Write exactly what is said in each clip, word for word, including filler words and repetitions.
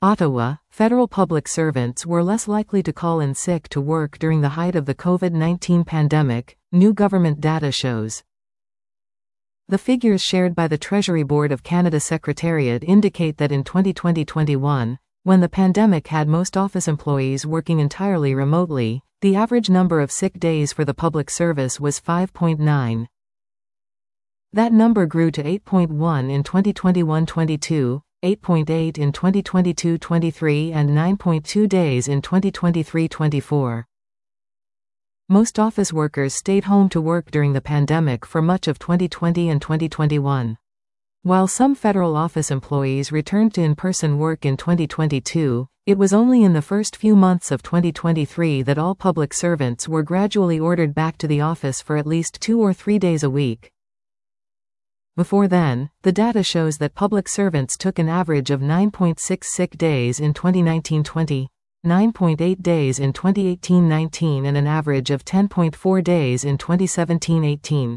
Ottawa, federal public servants were less likely to call in sick to work during the height of the COVID nineteen pandemic, new government data shows. The figures shared by the Treasury Board of Canada Secretariat indicate that in twenty twenty to twenty-one, when the pandemic had most office employees working entirely remotely, the average number of sick days for the public service was five point nine. That number grew to eight point one in twenty twenty-one to twenty-two, eight point eight in twenty twenty-two to twenty-three and nine point two days in twenty twenty-three to twenty-four. Most office workers stayed home to work during the pandemic for much of twenty twenty and twenty twenty-one. While some federal office employees returned to in-person work in twenty twenty-two, it was only in the first few months of twenty twenty-three that all public servants were gradually ordered back to the office for at least two or three days a week. Before then, the data shows that public servants took an average of nine point six sick days in twenty nineteen to twenty, nine point eight days in twenty eighteen to nineteen and an average of ten point four days in twenty seventeen to eighteen.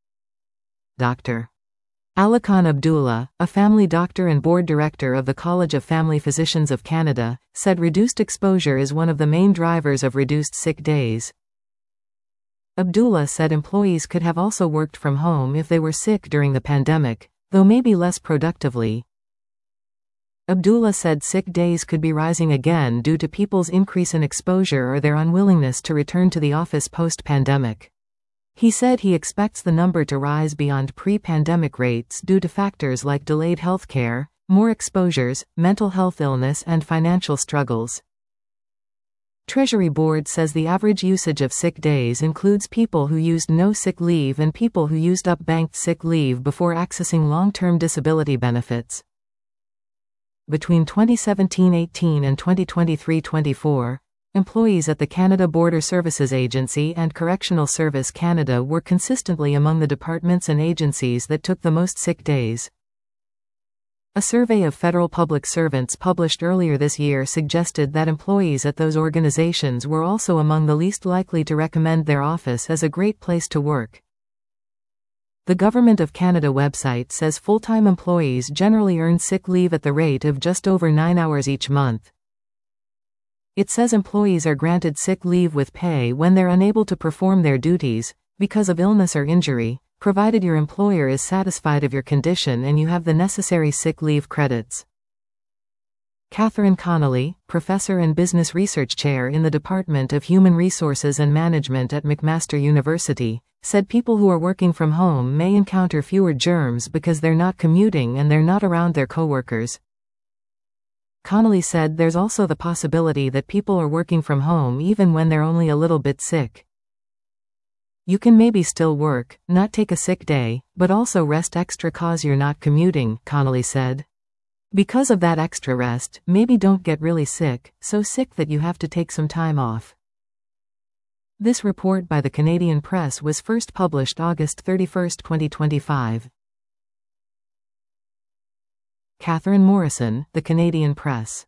Doctor Alakhan Abdullah, a family doctor and board director of the College of Family Physicians of Canada, said reduced exposure is one of the main drivers of reduced sick days. Abdullah said employees could have also worked from home if they were sick during the pandemic, though maybe less productively. Abdullah said sick days could be rising again due to people's increase in exposure or their unwillingness to return to the office post-pandemic. He said he expects the number to rise beyond pre-pandemic rates due to factors like delayed healthcare, more exposures, mental health illness and financial struggles. Treasury Board says the average usage of sick days includes people who used no sick leave and people who used up banked sick leave before accessing long-term disability benefits. Between twenty seventeen to eighteen and twenty twenty-three to twenty-four, employees at the Canada Border Services Agency and Correctional Service Canada were consistently among the departments and agencies that took the most sick days. A survey of federal public servants published earlier this year suggested that employees at those organizations were also among the least likely to recommend their office as a great place to work. The Government of Canada website says full-time employees generally earn sick leave at the rate of just over nine hours each month. It says employees are granted sick leave with pay when they're unable to perform their duties, because of illness or injury, provided your employer is satisfied of your condition and you have the necessary sick leave credits. Catherine Connolly, professor and business research chair in the Department of Human Resources and Management at McMaster University, said people who are working from home may encounter fewer germs because they're not commuting and they're not around their coworkers. Connolly said there's also the possibility that people are working from home even when they're only a little bit sick. You can maybe still work, not take a sick day, but also rest extra cause you're not commuting, Connolly said. Because of that extra rest, maybe don't get really sick, so sick that you have to take some time off. This report by the Canadian Press was first published August thirty-first, twenty twenty-five. Catherine Morrison, The Canadian Press.